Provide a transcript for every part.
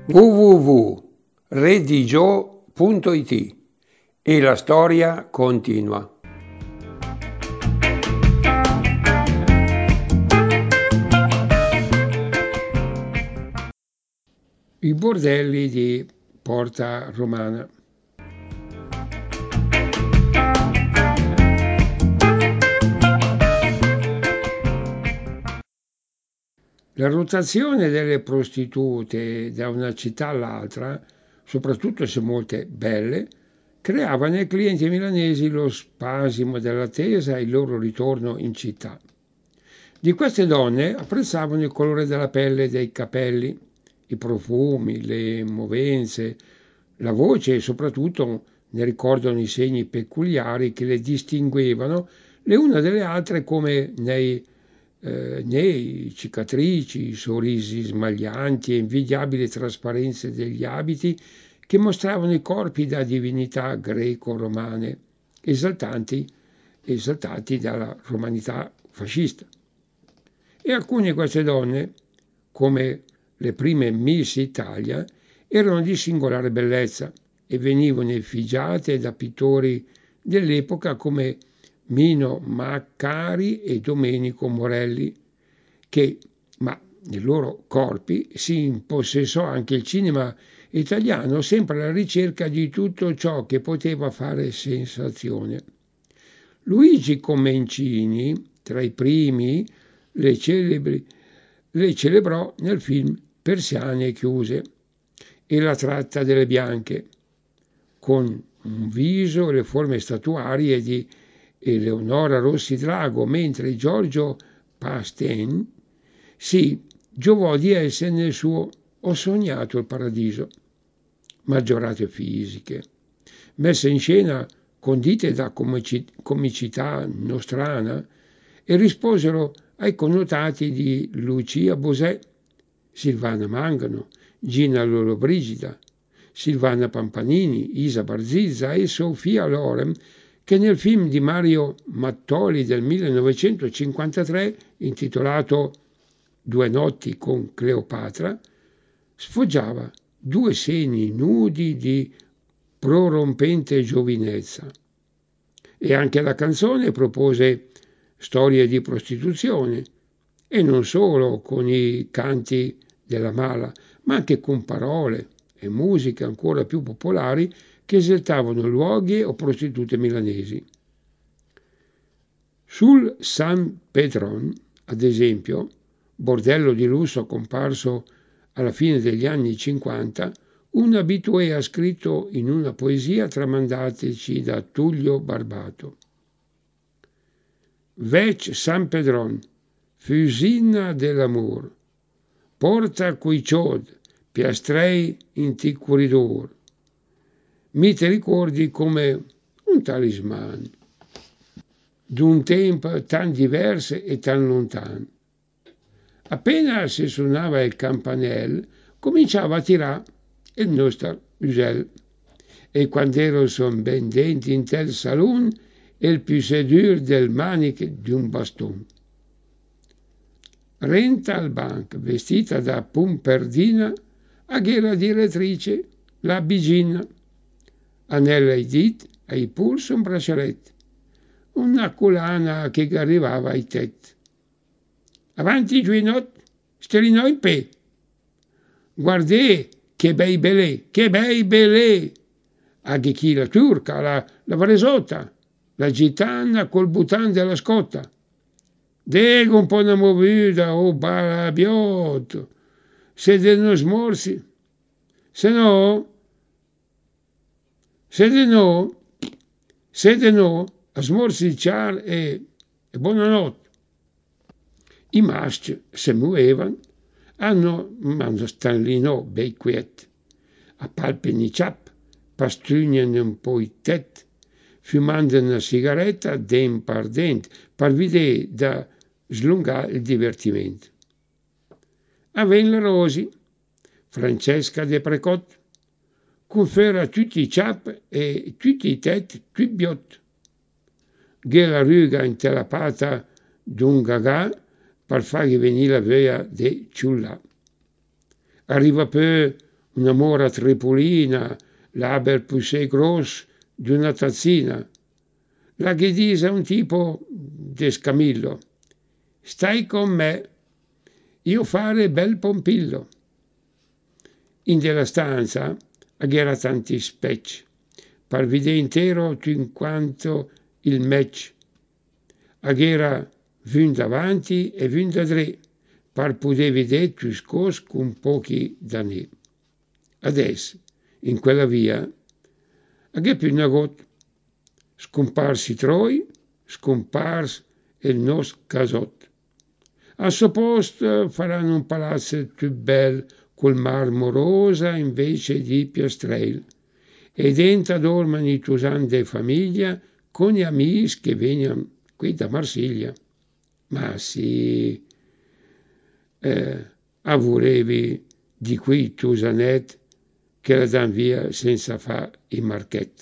www.redigio.it e la storia continua. I bordelli di Porta Romana. La rotazione delle prostitute da una città all'altra, soprattutto se molte belle, creava nei clienti milanesi lo spasimo dell'attesa e il loro ritorno in città. Di queste donne apprezzavano il colore della pelle e dei capelli, i profumi, le movenze, la voce e soprattutto ne ricordano i segni peculiari che le distinguevano le une dalle altre, come nei cicatrici, sorrisi smaglianti e invidiabili trasparenze degli abiti che mostravano i corpi da divinità greco-romane, esaltati dalla romanità fascista. E alcune di queste donne, come le prime Miss Italia, erano di singolare bellezza e venivano effigiate da pittori dell'epoca come Mino Maccari e Domenico Morelli, ma nei loro corpi si impossessò anche il cinema italiano, sempre alla ricerca di tutto ciò che poteva fare sensazione. Luigi Comencini, tra i primi, le celebrò nel film Persiane chiuse e La tratta delle bianche, con un viso e le forme statuarie di Eleonora Rossi Drago, mentre Giorgio Pastene si giovò di esse nel suo Ho sognato il paradiso. Maggiorate fisiche, messe in scena condite da comicità nostrana, e risposero ai connotati di Lucia Bosè, Silvana Mangano, Gina Lollobrigida, Silvana Pampanini, Isa Barzizza e Sofia Loren, che nel film di Mario Mattoli del 1953, intitolato Due notti con Cleopatra, sfoggiava due seni nudi di prorompente giovinezza. E anche la canzone propose storie di prostituzione, e non solo con i canti della mala, ma anche con parole e musiche ancora più popolari che esaltavano luoghi o prostitute milanesi. Sul San Pedron, ad esempio, bordello di lusso comparso alla fine degli anni 50, un abitué ha scritto in una poesia tramandateci da Tullio Barbato: Vec San Pedron, fusina dell'amor, porta cui ciod, piastrei in ti corridor, mi ti ricordi come un talisman d'un tempo tan diverso e tan lontan. Appena si suonava il campanel, cominciava a tirare il nostro usel. E quando ero son ben denti in tel salon, il più sedur del maniche di un baston. Renta al banc, vestita da pumperdina, aghera direttrice, la bigina. Anella ai dit, ai polsi un braccialetto, una collana che arrivava ai tetti. Avanti Gioinot, stellinò in pe. Guardè, che bei belè. Anche chi la turca, la varesota, la gitana col butan della scotta. Dego un po' una movida, o barabiotto, se de non smorsi, se de no, a smorsicciar e buonanotte. I maschi se muovevano, ma stanno bei quiet, a palpano i ciap, pastrugnano un po' i tet, fumando una sigaretta den par dent, per vedere da slungare il divertimento. Aven Rosi, Francesca de Precot, confera tutti i ciap e tutti i tet tutti biot. Ghela ruga intelapata d'un gagà per fargli venire la via de ciullà. Arriva poi una mora tripolina, l'Aber Poussé Gross di una tazzina. La ghidisa è un tipo d'escamillo. Stai con me, io fare bel pompillo. In della stanza agghera tanti spec, par vide intero tu in quanto il match. Agghera vun davanti e vun da dre, par pudevi vedere tu scos con pochi danè. Adesso, in quella via, agghè più una gota. Scomparsi Troi, scomparsi il nostro casotto. Al suo posto faranno un palazzo più bello col marmo rosa invece di piastrelle e dentro dormono i tusan de famiglia con gli amici che vengono qui da Marsiglia. Ma sì, avurevi di qui tusanet che la dan via senza fare i marchetti.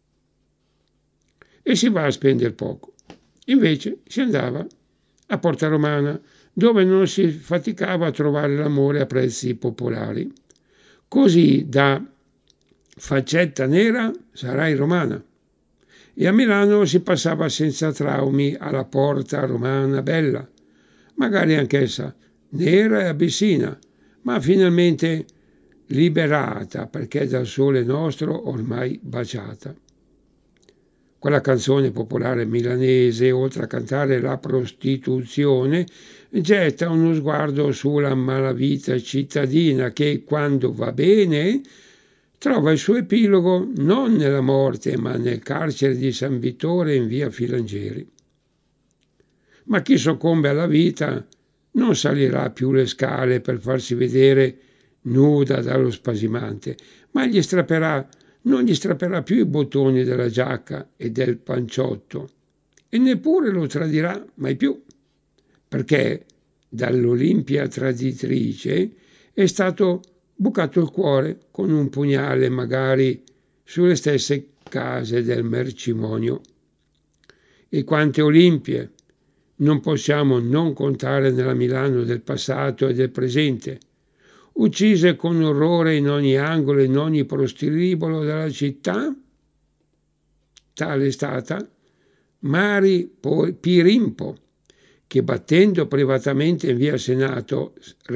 E si va a spendere poco. Invece si andava a Porta Romana, dove non si faticava a trovare l'amore a prezzi popolari. Così da faccetta nera sarai romana. E a Milano si passava senza traumi alla Porta Romana bella, magari anch'essa nera e abissina, ma finalmente liberata perché dal sole nostro ormai baciata. Quella canzone popolare milanese, oltre a cantare la prostituzione, getta uno sguardo sulla malavita cittadina che, quando va bene, trova il suo epilogo non nella morte, ma nel carcere di San Vittore in via Filangieri. Ma chi soccombe alla vita non salirà più le scale per farsi vedere nuda dallo spasimante, ma non gli strapperà più i bottoni della giacca e del panciotto e neppure lo tradirà mai più, perché dall'Olimpia traditrice è stato bucato il cuore con un pugnale magari sulle stesse case del mercimonio. E quante Olimpie non possiamo non contare nella Milano del passato e del presente, uccise con orrore in ogni angolo e in ogni prostiribolo della città? Tale è stata Mari Pirimpo, che battendo privatamente in via Senato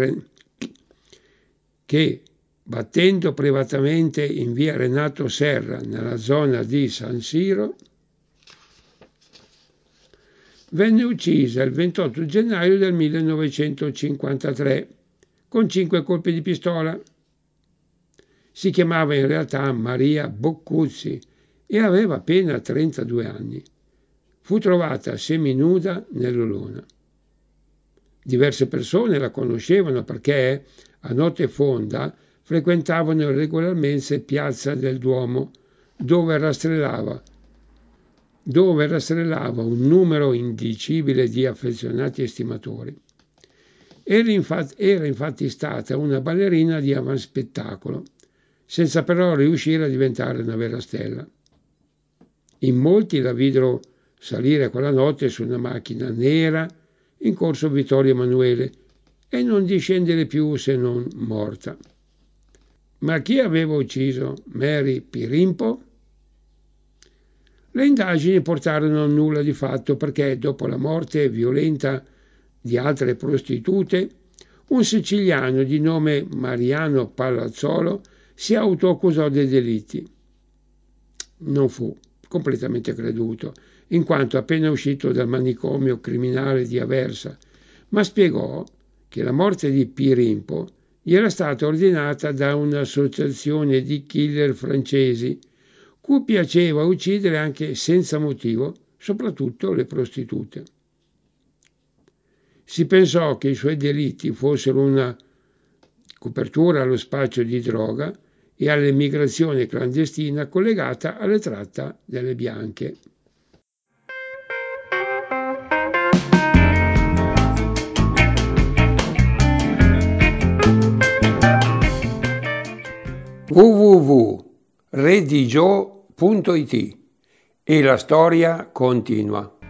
Renato Serra nella zona di San Siro, venne uccisa il 28 gennaio del 1953 con 5 colpi di pistola. Si chiamava in realtà Maria Boccuzzi e aveva appena 32 anni. Fu trovata seminuda nell'Olona. Diverse persone la conoscevano perché a notte fonda frequentavano regolarmente Piazza del Duomo, dove rastrellava un numero indicibile di affezionati estimatori. Era infatti stata una ballerina di avanspettacolo, senza però riuscire a diventare una vera stella. In molti la videro salire quella notte su una macchina nera in corso Vittorio Emanuele e non discendere più se non morta. Ma chi aveva ucciso Mary Pirimpo? Le indagini portarono a nulla di fatto perché dopo la morte violenta di altre prostitute, un siciliano di nome Mariano Palazzolo si autoaccusò dei delitti. Non fu completamente creduto, in quanto appena uscito dal manicomio criminale di Aversa, ma spiegò che la morte di Pirimpo gli era stata ordinata da un'associazione di killer francesi, cui piaceva uccidere anche senza motivo, soprattutto le prostitute. Si pensò che i suoi delitti fossero una copertura allo spaccio di droga e all'emigrazione clandestina collegata alla tratta delle bianche. www.redigio.it e la storia continua.